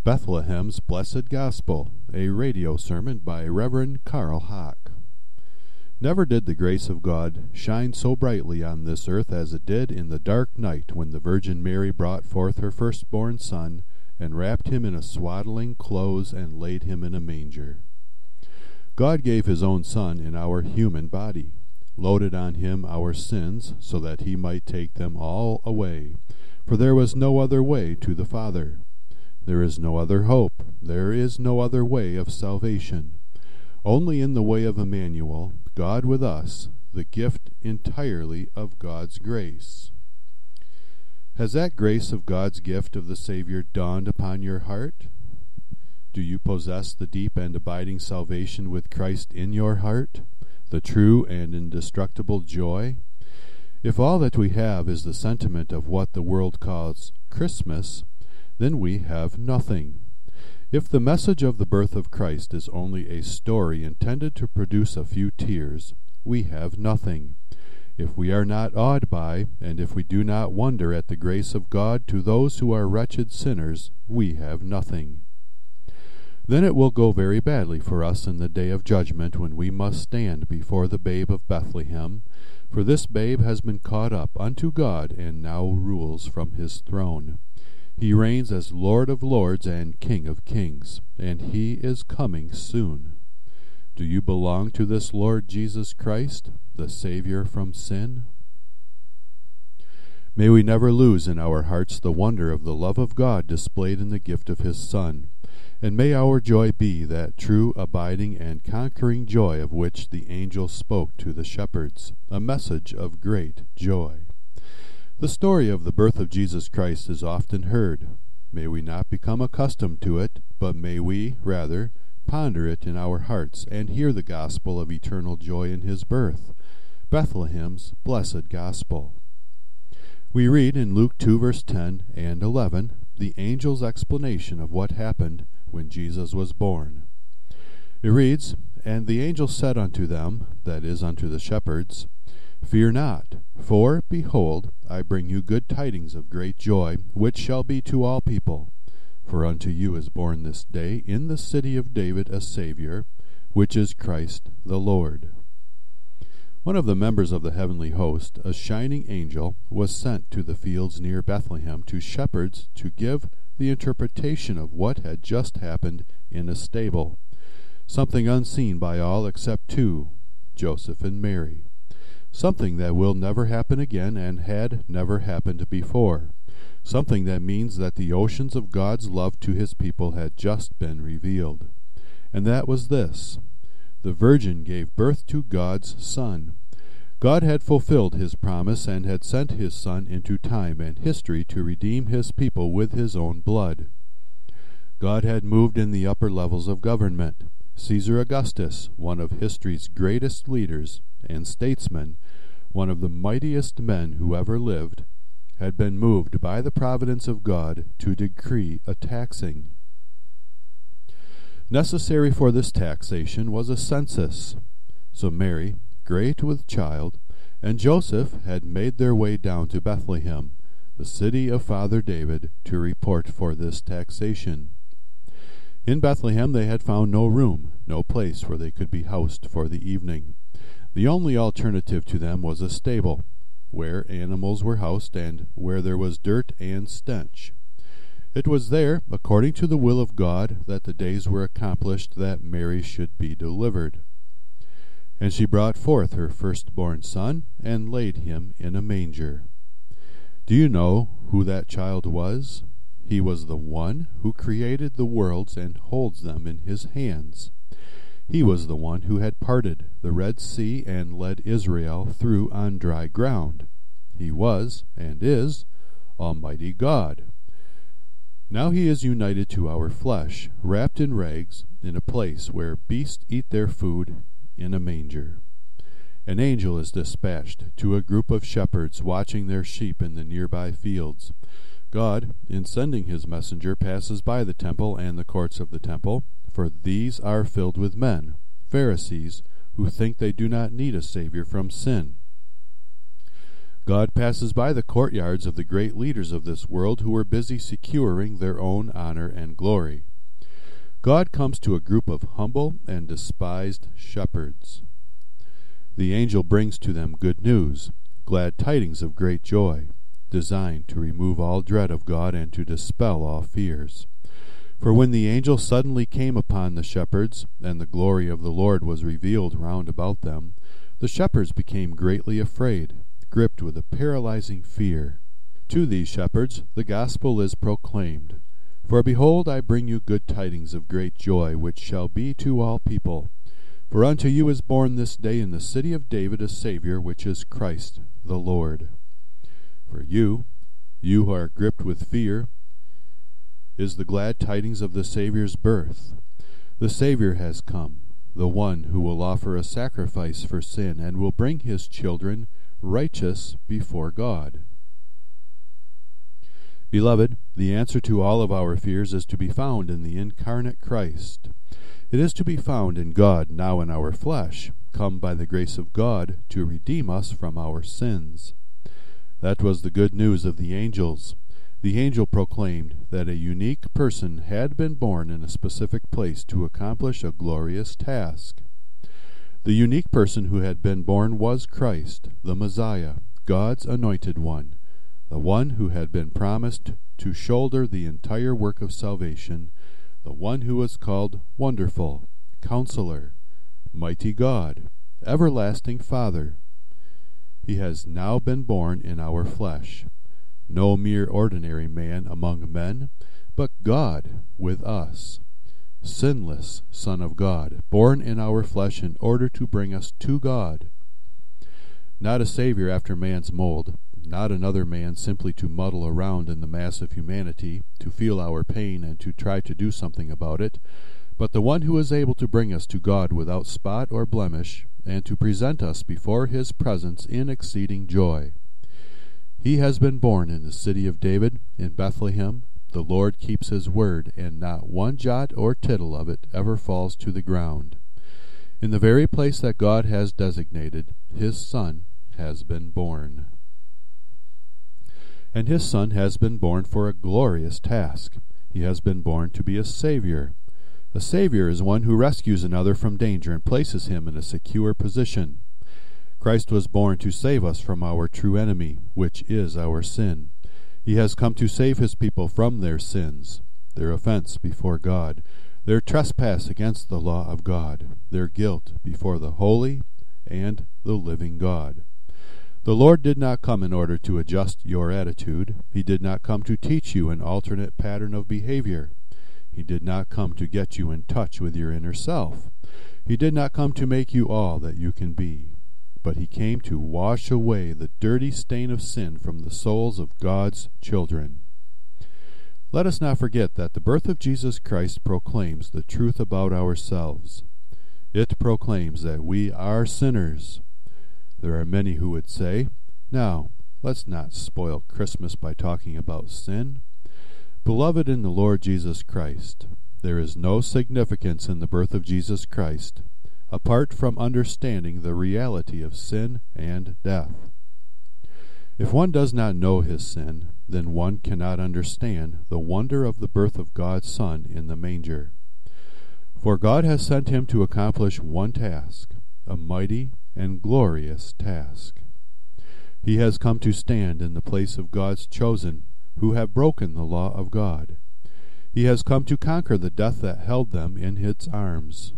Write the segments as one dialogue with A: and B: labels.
A: Bethlehem's Blessed Gospel, a radio sermon by Reverend Carl Hock. Never did the grace of God shine so brightly on this earth as it did in the dark night when the Virgin Mary brought forth her firstborn Son, and wrapped him in a swaddling clothes and laid him in a manger. God gave his own Son in our human body, loaded on him our sins, so that he might take them all away, for there was no other way to the Father. There is no other hope, there is no other way of salvation. Only in the way of Emmanuel, God with us, the gift entirely of God's grace. Has that grace of God's gift of the Savior dawned upon your heart? Do you possess the deep and abiding salvation with Christ in your heart, the true and indestructible joy? If all that we have is the sentiment of what the world calls Christmas, then we have nothing. If the message of the birth of Christ is only a story intended to produce a few tears, we have nothing. If we are not awed by, and if we do not wonder at the grace of God to those who are wretched sinners, we have nothing. Then it will go very badly for us in the day of judgment when we must stand before the babe of Bethlehem, for this babe has been caught up unto God and now rules from his throne. He reigns as Lord of lords and King of kings, and he is coming soon. Do you belong to this Lord Jesus Christ, the Savior from sin? May we never lose in our hearts the wonder of the love of God displayed in the gift of his Son, and may our joy be that true, abiding, and conquering joy of which the angel spoke to the shepherds, a message of great joy. The story of the birth of Jesus Christ is often heard. May we not become accustomed to it, but may we, rather, ponder it in our hearts and hear the gospel of eternal joy in his birth, Bethlehem's Blessed Gospel. We read in Luke 2 verse 10 and 11 the angel's explanation of what happened when Jesus was born. It reads, "And the angel said unto them," that is, unto the shepherds, "Fear not, for, behold, I bring you good tidings of great joy, which shall be to all people. For unto you is born this day in the city of David a Savior, which is Christ the Lord." One of the members of the heavenly host, a shining angel, was sent to the fields near Bethlehem to shepherds to give the interpretation of what had just happened in a stable, something unseen by all except two, Joseph and Mary. Something that will never happen again and had never happened before. Something that means that the oceans of God's love to his people had just been revealed. And that was this: the Virgin gave birth to God's Son. God had fulfilled his promise and had sent his Son into time and history to redeem his people with his own blood. God had moved in the upper levels of government. Caesar Augustus, one of history's greatest leaders and statesmen, one of the mightiest men who ever lived, had been moved by the providence of God to decree a taxing. Necessary for this taxation was a census. So Mary, great with child, and Joseph had made their way down to Bethlehem, the city of Father David, to report for this taxation. In Bethlehem they had found no room, no place where they could be housed for the evening. The only alternative to them was a stable, where animals were housed and where there was dirt and stench. It was there, according to the will of God, that the days were accomplished that Mary should be delivered. And she brought forth her firstborn Son, and laid him in a manger. Do you know who that child was? He was the one who created the worlds and holds them in his hands. He was the one who had parted the Red Sea and led Israel through on dry ground. He was, and is, Almighty God. Now he is united to our flesh, wrapped in rags, in a place where beasts eat their food, in a manger. An angel is dispatched to a group of shepherds watching their sheep in the nearby fields. God, in sending his messenger, passes by the temple and the courts of the temple, for these are filled with men, Pharisees, who think they do not need a Savior from sin. God passes by the courtyards of the great leaders of this world who were busy securing their own honor and glory. God comes to a group of humble and despised shepherds. The angel brings to them good news, glad tidings of great joy, designed to remove all dread of God and to dispel all fears. For when the angel suddenly came upon the shepherds, and the glory of the Lord was revealed round about them, the shepherds became greatly afraid, gripped with a paralyzing fear. To these shepherds the gospel is proclaimed. For behold, I bring you good tidings of great joy, which shall be to all people. For unto you is born this day in the city of David a Saviour, which is Christ the Lord. For you who are gripped with fear, is the glad tidings of the Saviour's birth. The Saviour has come, the one who will offer a sacrifice for sin, and will bring his children righteous before God. Beloved, the answer to all of our fears is to be found in the incarnate Christ. It is to be found in God now in our flesh, come by the grace of God to redeem us from our sins. That was the good news of the angels. The angel proclaimed that a unique person had been born in a specific place to accomplish a glorious task. The unique person who had been born was Christ, the Messiah, God's anointed one, the one who had been promised to shoulder the entire work of salvation, the one who was called Wonderful, Counselor, Mighty God, Everlasting Father. He has now been born in our flesh, no mere ordinary man among men, but God with us, sinless Son of God, born in our flesh in order to bring us to God. Not a Savior after man's mold, not another man simply to muddle around in the mass of humanity, to feel our pain and to try to do something about it, but the one who is able to bring us to God without spot or blemish, and to present us before his presence in exceeding joy. He has been born in the city of David, in Bethlehem. The Lord keeps his word, and not one jot or tittle of it ever falls to the ground. In the very place that God has designated, his Son has been born. And his Son has been born for a glorious task. He has been born to be a Savior. A Savior is one who rescues another from danger and places him in a secure position. Christ was born to save us from our true enemy, which is our sin. He has come to save his people from their sins, their offense before God, their trespass against the law of God, their guilt before the holy and the living God. The Lord did not come in order to adjust your attitude. He did not come to teach you an alternate pattern of behavior. He did not come to get you in touch with your inner self. He did not come to make you all that you can be. But he came to wash away the dirty stain of sin from the souls of God's children. Let us not forget that the birth of Jesus Christ proclaims the truth about ourselves. It proclaims that we are sinners. There are many who would say, "Now, let's not spoil Christmas by talking about sin." Beloved in the Lord Jesus Christ, there is no significance in the birth of Jesus Christ, apart from understanding the reality of sin and death. If one does not know his sin, then one cannot understand the wonder of the birth of God's Son in the manger. For God has sent him to accomplish one task, a mighty and glorious task. He has come to stand in the place of God's chosen, who have broken the law of God. He has come to conquer the death that held them in its arms.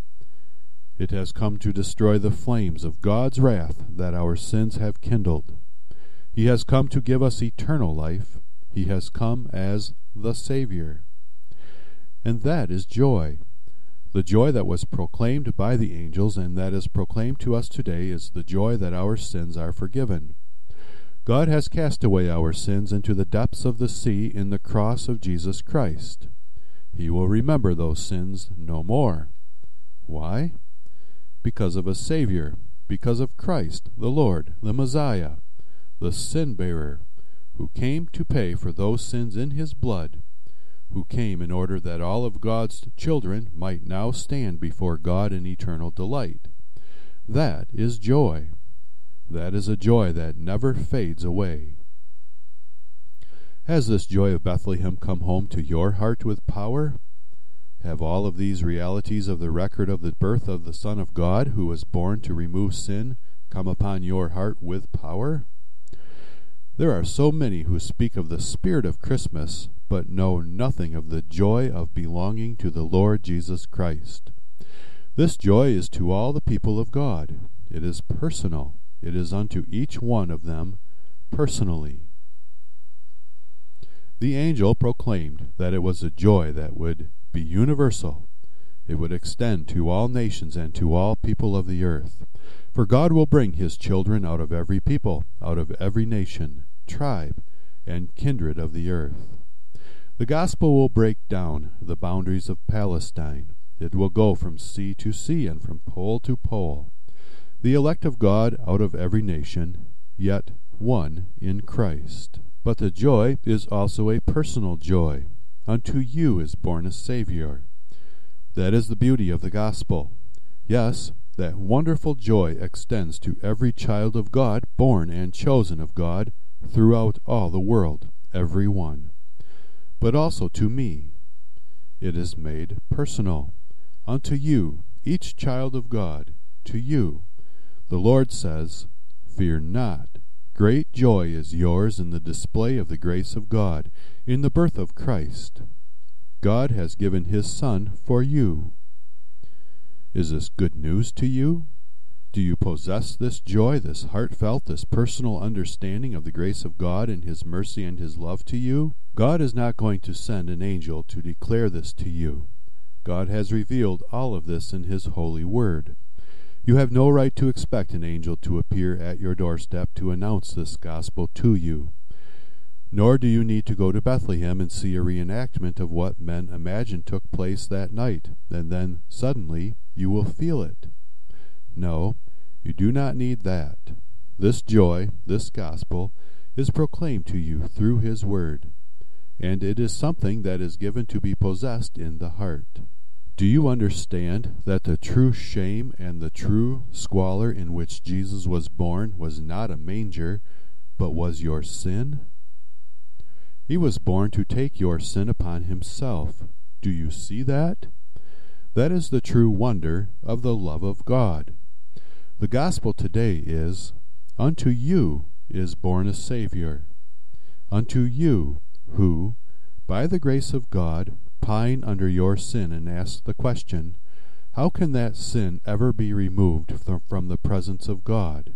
A: It has come to destroy the flames of God's wrath that our sins have kindled. He has come to give us eternal life. He has come as the Savior. And that is joy. The joy that was proclaimed by the angels and that is proclaimed to us today is the joy that our sins are forgiven. God has cast away our sins into the depths of the sea in the cross of Jesus Christ. He will remember those sins no more. Why? Because of a Savior, because of Christ, the Lord, the Messiah, the sin-bearer, who came to pay for those sins in his blood, who came in order that all of God's children might now stand before God in eternal delight. That is joy. That is a joy that never fades away. Has this joy of Bethlehem come home to your heart with power? Have all of these realities of the record of the birth of the Son of God, who was born to remove sin, come upon your heart with power? There are so many who speak of the spirit of Christmas, but know nothing of the joy of belonging to the Lord Jesus Christ. This joy is to all the people of God. It is personal. It is unto each one of them personally. The angel proclaimed that it was a joy that would be universal. It would extend to all nations and to all people of the earth. For God will bring his children out of every people, out of every nation, tribe, and kindred of the earth. The gospel will break down the boundaries of Palestine. It will go from sea to sea and from pole to pole. The elect of God out of every nation, yet one in Christ. But the joy is also a personal joy. Unto you is born a Savior. That is the beauty of the gospel. Yes, that wonderful joy extends to every child of God, born and chosen of God, throughout all the world, every one. But also to me. It is made personal. Unto you, each child of God, to you. The Lord says, "Fear not. Great joy is yours in the display of the grace of God, in the birth of Christ. God has given his Son for you." Is this good news to you? Do you possess this joy, this heartfelt, this personal understanding of the grace of God and his mercy and his love to you? God is not going to send an angel to declare this to you. God has revealed all of this in his holy word. You have no right to expect an angel to appear at your doorstep to announce this gospel to you. Nor do you need to go to Bethlehem and see a reenactment of what men imagine took place that night, and then suddenly you will feel it. No, you do not need that. This joy, this gospel, is proclaimed to you through his word, and it is something that is given to be possessed in the heart. Do you understand that the true shame and the true squalor in which Jesus was born was not a manger, but was your sin? He was born to take your sin upon himself. Do you see that? That is the true wonder of the love of God. The gospel today is, unto you is born a Savior. Unto you, who, by the grace of God, pine under your sin and ask the question, how can that sin ever be removed from the presence of God?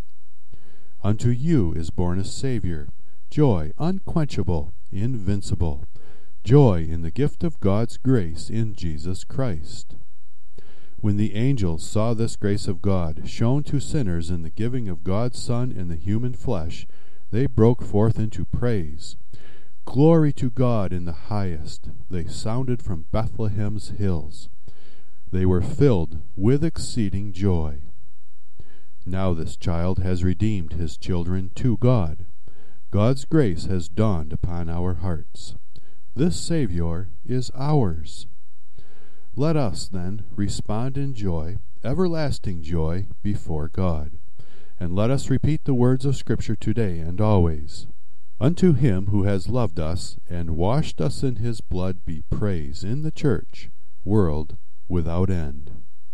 A: Unto you is born a Savior, joy unquenchable, invincible, joy in the gift of God's grace in Jesus Christ. When the angels saw this grace of God shown to sinners in the giving of God's Son in the human flesh, they broke forth into praise. Glory to God in the highest, they sounded from Bethlehem's hills. They were filled with exceeding joy. Now this child has redeemed his children to God. God's grace has dawned upon our hearts. This Savior is ours. Let us, then, respond in joy, everlasting joy, before God. And let us repeat the words of Scripture today and always. Unto him who has loved us and washed us in his blood be praise in the church, world without end.